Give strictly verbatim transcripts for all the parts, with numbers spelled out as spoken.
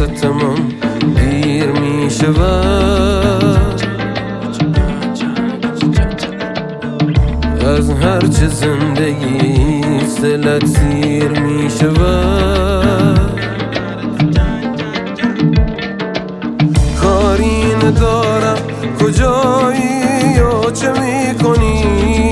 واسطمون دیر میشود، از هرچه زندگی دلت سیر میشود. کاری ندارم کجایی و چه میکنی،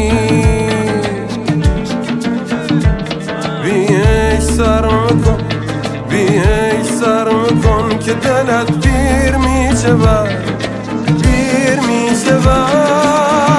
بیش سرم کن بیش سرم کن که دلت پیر میشود، پیر میشود.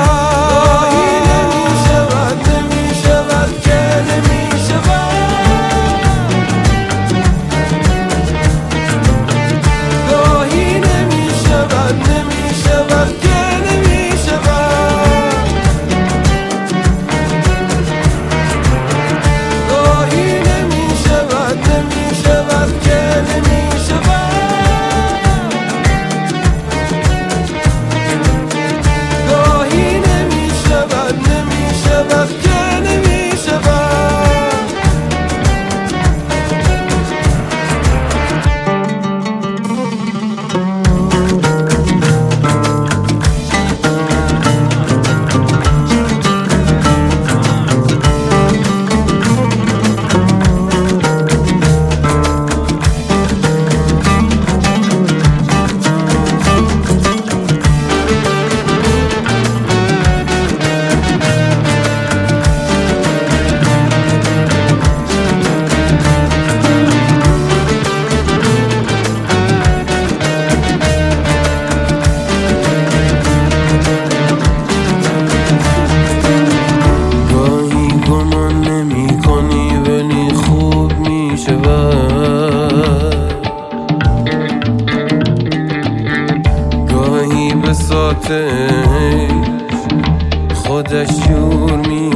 گاهی به ساتش خودش جور می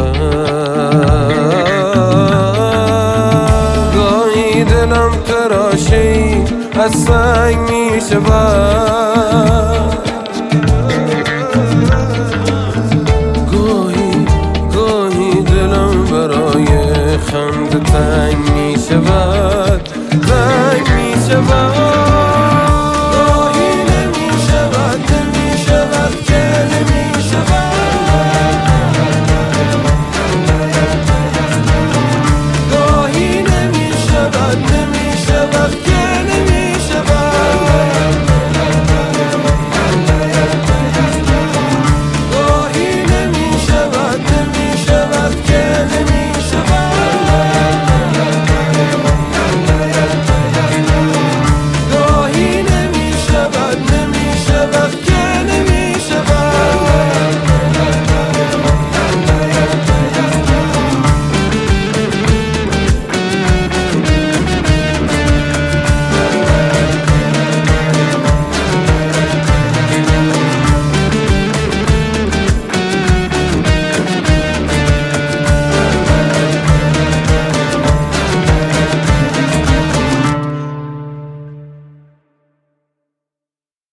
شود، گاهی دلم تراشه از سنگ می شود.